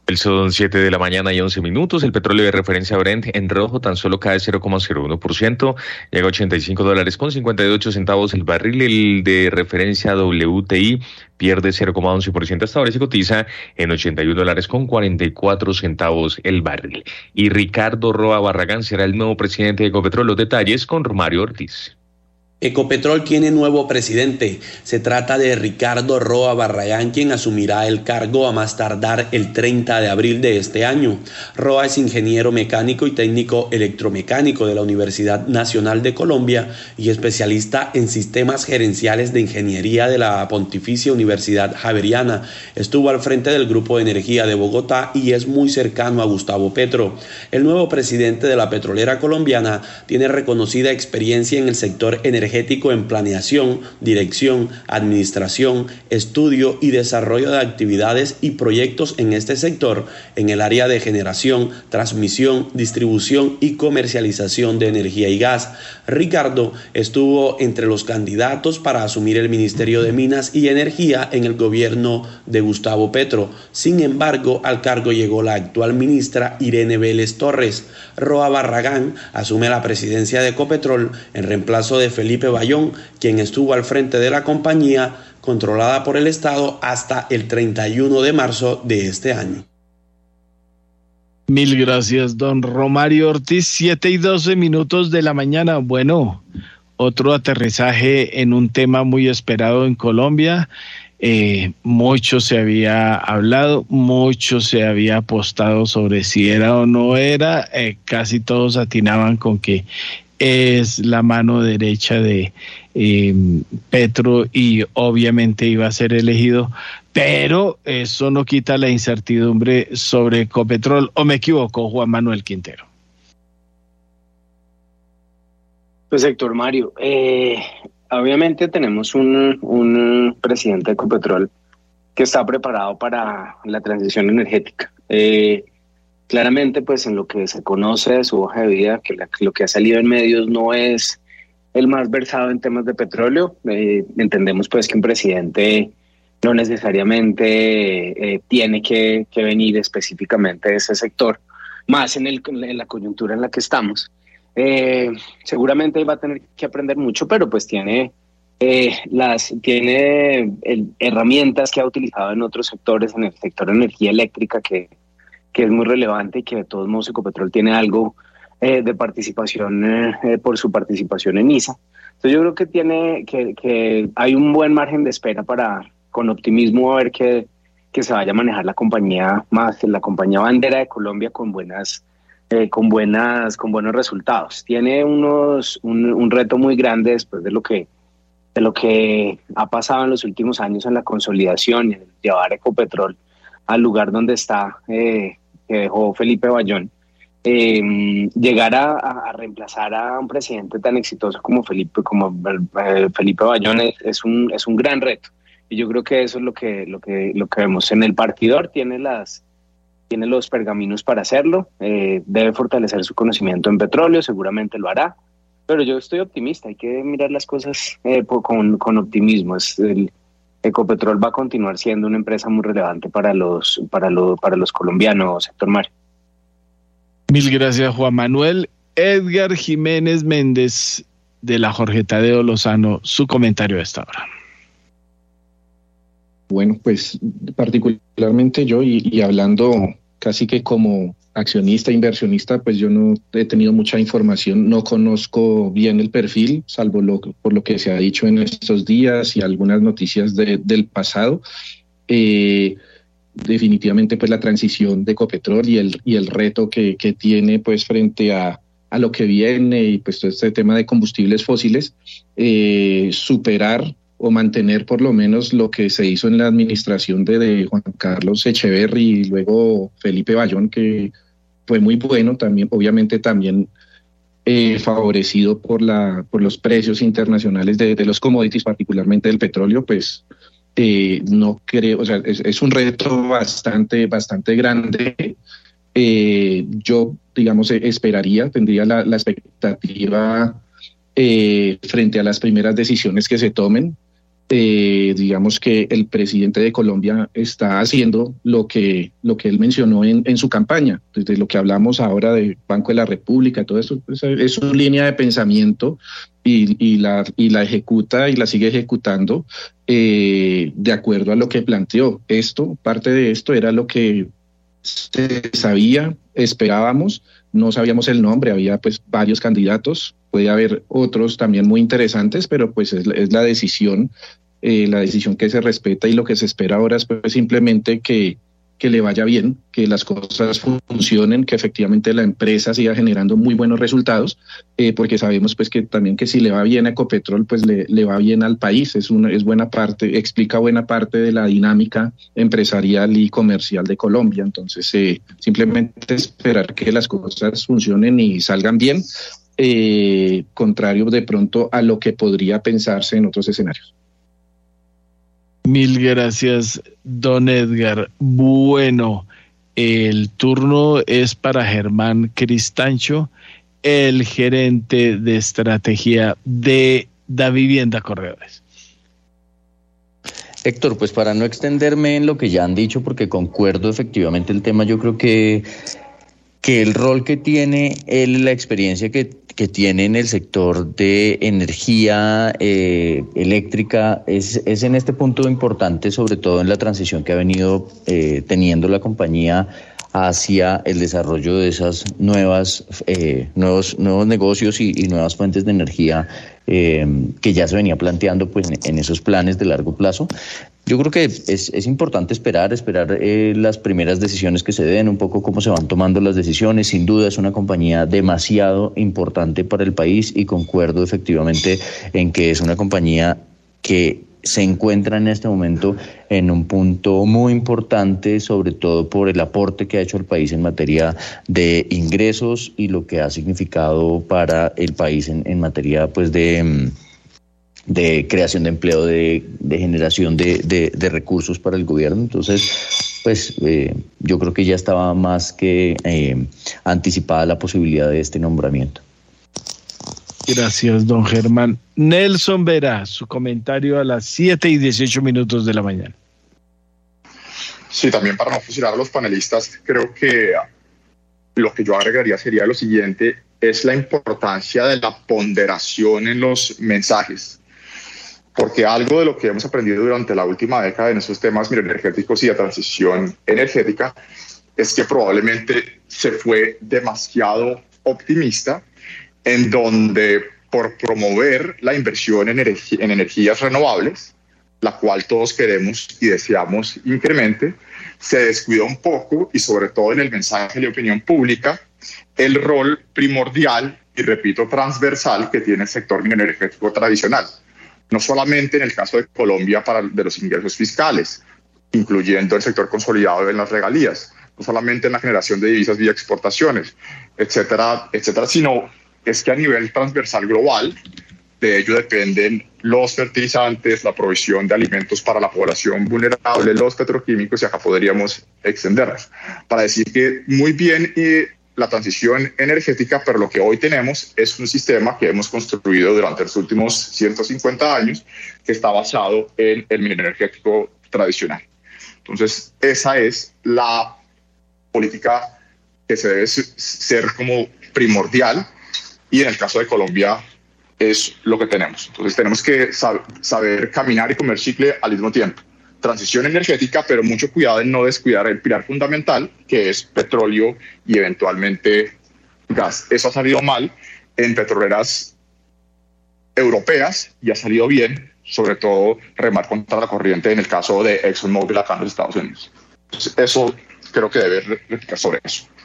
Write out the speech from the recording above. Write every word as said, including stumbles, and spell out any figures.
Son siete de la mañana y once minutos. El petróleo de referencia Brent en rojo tan solo cae cero coma cero uno por ciento, llega a ochenta y cinco dólares con cincuenta y ocho centavos el barril. El de referencia W T I pierde cero coma once por ciento hasta ahora y se cotiza en ochenta y uno dólares con cuarenta y cuatro centavos el barril. Y Ricardo Roa Barragán será el nuevo presidente de Ecopetrol. Los detalles con Romario Ortiz. Ecopetrol tiene nuevo presidente. Se trata de Ricardo Roa Barragán, quien asumirá el cargo a más tardar el treinta de abril de este año. Roa es ingeniero mecánico y técnico electromecánico de la Universidad Nacional de Colombia y especialista en sistemas gerenciales de ingeniería de la Pontificia Universidad Javeriana. Estuvo al frente del Grupo de Energía de Bogotá y es muy cercano a Gustavo Petro. El nuevo presidente de la petrolera colombiana tiene reconocida experiencia en el sector energético energético en planeación, dirección, administración, estudio y desarrollo de actividades y proyectos en este sector, en el área de generación, transmisión, distribución y comercialización de energía y gas. Ricardo estuvo entre los candidatos para asumir el Ministerio de Minas y Energía en el gobierno de Gustavo Petro. Sin embargo, al cargo llegó la actual ministra Irene Vélez Torres. Roa Barragán asume la presidencia de Ecopetrol en reemplazo de Felipe Bayón, quien estuvo al frente de la compañía controlada por el Estado hasta el treinta y uno de marzo de este año. Mil gracias, don Romario Ortiz. Siete y doce minutos de la mañana. Bueno, otro aterrizaje en un tema muy esperado en Colombia. Eh, mucho se había hablado, mucho se había apostado sobre si era o no era. Eh, casi todos atinaban con que es la mano derecha de eh, Petro y obviamente iba a ser elegido, pero eso no quita la incertidumbre sobre Ecopetrol. ¿O me equivoco, Juan Manuel Quintero? Pues Héctor Mario, eh, obviamente tenemos un, un presidente de Ecopetrol que está preparado para la transición energética. Eh, Claramente, pues en lo que se conoce de su hoja de vida, que la, lo que ha salido en medios no es el más versado en temas de petróleo. Eh, entendemos pues que un presidente no necesariamente eh, tiene que, que venir específicamente de ese sector, más en, el, en la coyuntura en la que estamos. Eh, seguramente va a tener que aprender mucho, pero pues tiene, eh, las, tiene el, herramientas que ha utilizado en otros sectores, en el sector de energía eléctrica, que que es muy relevante y que de todos modos Ecopetrol tiene algo eh, de participación eh, por su participación en I S A. Entonces yo creo que tiene que, que hay un buen margen de espera para, con optimismo, a ver que, que se vaya a manejar la compañía más, la compañía bandera de Colombia con buenas, eh, con buenas, con buenos resultados. Tiene unos un, un reto muy grande después de lo que de lo que ha pasado en los últimos años en la consolidación y en llevar Ecopetrol al lugar donde está, eh, que dejó Felipe Bayón, eh, llegar a, a reemplazar a un presidente tan exitoso como Felipe, como eh, Felipe Bayón es, es un es un gran reto. Y yo creo que eso es lo que lo que lo que vemos en el partidor. Tiene las tiene los pergaminos para hacerlo. Eh, debe fortalecer su conocimiento en petróleo, seguramente lo hará. Pero yo estoy optimista. Hay que mirar las cosas eh, con con optimismo. Es el Ecopetrol va a continuar siendo una empresa muy relevante para los para los para los colombianos, Héctor Mario. Mil gracias, Juan Manuel. Edgar Jiménez Méndez, de la Jorge Tadeo Lozano, su comentario a esta hora. Bueno, pues particularmente yo y, y hablando casi que como accionista, inversionista, pues yo no he tenido mucha información, no conozco bien el perfil, salvo lo, por lo que se ha dicho en estos días y algunas noticias de, del pasado. Eh, definitivamente pues la transición de Ecopetrol y el, y el reto que, que tiene pues frente a, a lo que viene y pues todo este tema de combustibles fósiles, eh, superar o mantener por lo menos lo que se hizo en la administración de, de Juan Carlos Echeverry y luego Felipe Bayón, que fue muy bueno también, obviamente también eh, favorecido por la por los precios internacionales de, de los commodities, particularmente del petróleo. Pues eh, no creo, o sea, es, es un reto bastante, bastante grande. Eh, yo, digamos, esperaría, tendría la, la expectativa eh, frente a las primeras decisiones que se tomen, Eh, digamos que el presidente de Colombia está haciendo lo que, lo que él mencionó en, en su campaña, desde lo que hablamos ahora de Banco de la República, todo eso, pues, es su línea de pensamiento y, y, la, y la ejecuta y la sigue ejecutando eh, de acuerdo a lo que planteó. Esto, parte de esto era lo que se sabía, esperábamos, no sabíamos el nombre, había pues varios candidatos, puede haber otros también muy interesantes, pero pues es, es la decisión, eh, la decisión que se respeta, y lo que se espera ahora es pues simplemente que, que le vaya bien, que las cosas funcionen, que efectivamente la empresa siga generando muy buenos resultados, eh, porque sabemos pues que también que si le va bien a Ecopetrol, pues le, le va bien al país, es, una, es buena parte, explica buena parte de la dinámica empresarial y comercial de Colombia. Entonces eh, simplemente esperar que las cosas funcionen y salgan bien, eh, contrario de pronto a lo que podría pensarse en otros escenarios. Mil gracias, don Edgar. Bueno, el turno es para Germán Cristancho, el gerente de estrategia de Davivienda Corredores. Héctor, pues para no extenderme en lo que ya han dicho, porque concuerdo efectivamente el tema, yo creo que, que el rol que tiene él, la experiencia que, que tiene en el sector de energía eh, eléctrica, es, es en este punto importante, sobre todo en la transición que ha venido eh, teniendo la compañía hacia el desarrollo de esas nuevas eh, nuevos nuevos negocios y, y nuevas fuentes de energía eh, que ya se venía planteando pues en, en esos planes de largo plazo. Yo creo que es, es importante esperar, esperar eh, las primeras decisiones que se den, un poco cómo se van tomando las decisiones. Sin duda es una compañía demasiado importante para el país y concuerdo efectivamente en que es una compañía que se encuentra en este momento en un punto muy importante, sobre todo por el aporte que ha hecho el país en materia de ingresos y lo que ha significado para el país en, en materia pues de, de creación de empleo, de, de generación de, de, de recursos para el gobierno. Entonces, pues eh, yo creo que ya estaba más que eh, anticipada la posibilidad de este nombramiento. Gracias, don Germán. Nelson Vera, su comentario a las siete y dieciocho minutos de la mañana. Sí, también para no fusilar a los panelistas, creo que lo que yo agregaría sería lo siguiente, es la importancia de la ponderación en los mensajes. Porque algo de lo que hemos aprendido durante la última década en esos temas energéticos y de transición energética es que probablemente se fue demasiado optimista, en donde por promover la inversión en, energi- en energías renovables, la cual todos queremos y deseamos incremente, se descuida un poco, y sobre todo en el mensaje de opinión pública, el rol primordial y, repito, transversal que tiene el sector energético tradicional. No solamente en el caso de Colombia para de los ingresos fiscales, incluyendo el sector consolidado en las regalías, no solamente en la generación de divisas vía exportaciones, etcétera, etcétera, sino es que a nivel transversal global, de ello dependen los fertilizantes, la provisión de alimentos para la población vulnerable, los petroquímicos, y acá podríamos extendernos. Para decir que muy bien y la transición energética, pero lo que hoy tenemos es un sistema que hemos construido durante los últimos ciento cincuenta años, que está basado en el minero energético tradicional. Entonces, esa es la política que se debe ser como primordial, y en el caso de Colombia es lo que tenemos. Entonces tenemos que sab- saber caminar y comer chicle al mismo tiempo. Transición energética, pero mucho cuidado en no descuidar el pilar fundamental, que es petróleo y eventualmente gas. Eso ha salido mal en petroleras europeas y ha salido bien, sobre todo remar contra la corriente en el caso de ExxonMobil acá en los Estados Unidos. Entonces, eso creo que debe reflexionar sobre eso.